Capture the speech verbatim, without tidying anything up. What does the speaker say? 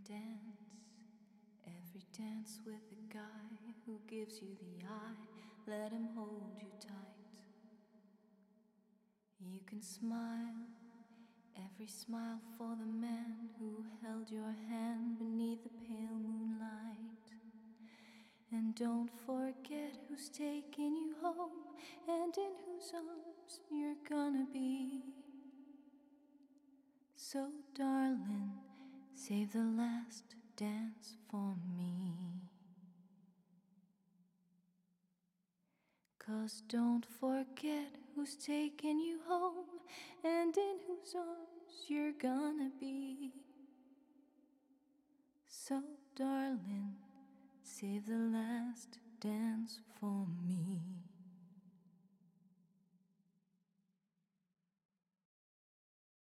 dance, every dance with a guy who gives you the eye. Let him hold you tight. You can smile, every smile for the man who held your hand beneath the pale moonlight. And don't forget who's taking you home and in whose arms you're gonna be. So darling, save the last dance for me. 'Cause don't forget who's taking you home and in whose arms you're gonna be. So darling, save the last dance for me.